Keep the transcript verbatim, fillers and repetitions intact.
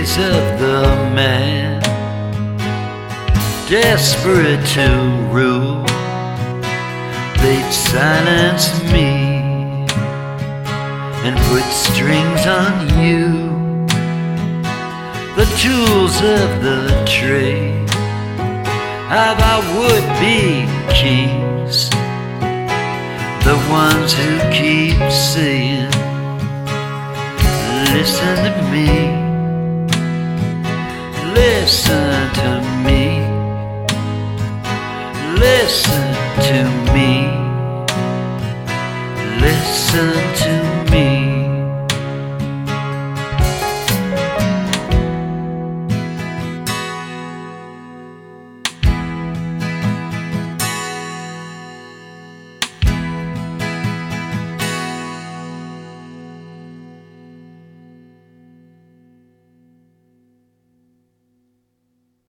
ways of the man, desperate to rule. They'd silence me and put strings on you. The tools of the trade of our would-be kings, the ones who keep saying, listen to me, listen to me, listen to me, listen to me.